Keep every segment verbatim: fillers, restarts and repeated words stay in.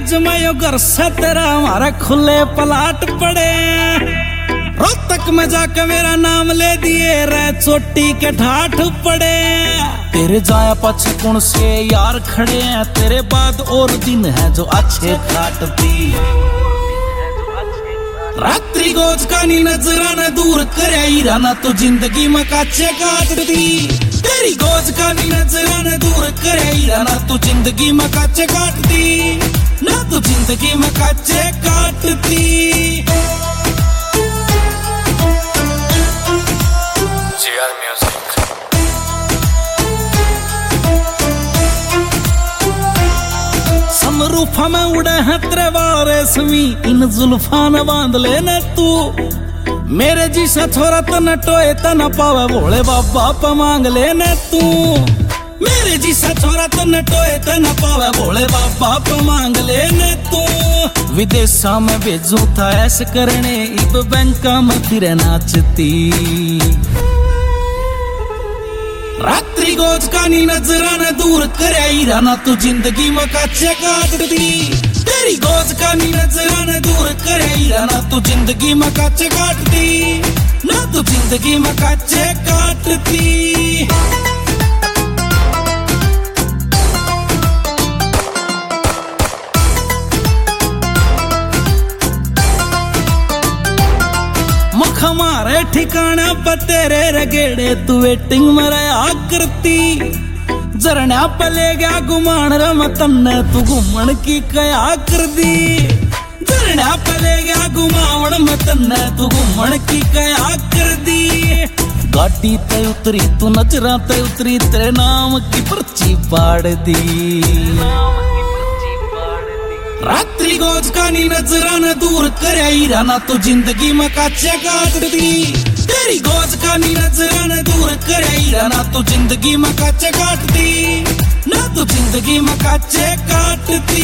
आज मैं यो घर से तेरा हमारा खुले पलाट पड़े। रोहतक में जाके मेरा नाम ले दिए रे चोटी के ठाठ पड़े। तेरे जाया पाछे कौन से यार खड़े हैं, तेरे बाद और दिन है जो अच्छे काटती। रात्रि गोज का नी नजरा न दूर करे ईराना तो जिंदगी में काचे काटती। तेरी गोज का नी नजरा न दूर करे ईराना तो जिंदगी में काचे काटती, ना तो जिंदगी में काचे काटती। GR music. समरूफा में उड़े हैं तेरे वारेसमी, इन जुल्फा न बांध लेने तू। मेरे जिसा छोरा तो न टोए तो न पावे भोले बाबा पे मांग लेने तू। मेरे जिसा छोरा तो न टोए तो न पावे भोले बाबा पे मांग लेने तू। विदेशा में भेजू था ऐसे करने, इब बैंका में फिर नाचती। रात्रि गोज का नी नजरा न दूर करे ईराना तो जिंदगी में काचे काटती। तेरी गोज का नी नजरा न दूर करे ईराना तो जिंदगी में काचे काटती, ना तो जिंदगी में काचे काटती। हमारे ठिकाना पर तेरे रगेड़े तू वेटिंग में रहा करती। झरना पे ले गया घुमान रमतन तू घूमन की कया कर दी। झरना पे ले गया घुमावन मतन तू घूमन की कया कर दी। गाड़ी ते उतरी तू नजरा ते उतरी, तेरे नाम की पर्ची पाड़ दी। रात्रि गोज का नी नजरा न दूर करे ईराना तो जिंदगी में काचे काटती। तेरी गोज का नी नजरा न दूर करे ईराना तो जिंदगी में काचे काटती, ना तो जिंदगी में काचे काटती।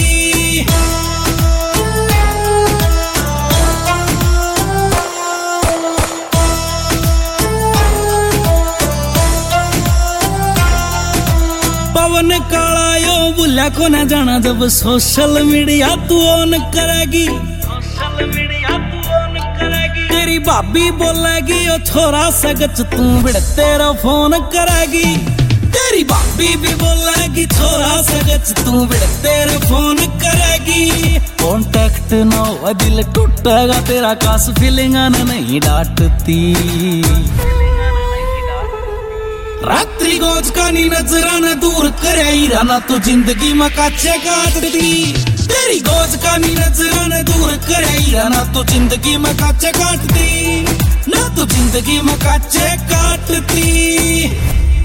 पवन काला यो बुला को न जाना, जब सोशल मीडिया तू ऑन करेगी। सोशल मीडिया तू ऑन करेगी, तेरी भाभी बोलेगी ओ छोरा सगच तू बिड़ तेरा फोन करेगी। तेरी भाभी भी बोलेगी छोरा सगच तू बिड़ तेरा फोन करेगी। कॉन्टेक्ट ना हो दिल टूटेगा तेरा, कास फीलिंग नहीं डांटती। रात्रि गोज का नी नजरा न दूर करे ईराना तो जिंदगी में काचे काटती। तेरी गोज का नी नजरा न दूर करे ईराना तो जिंदगी में काचे काटती, ना तो जिंदगी में काचे काटती।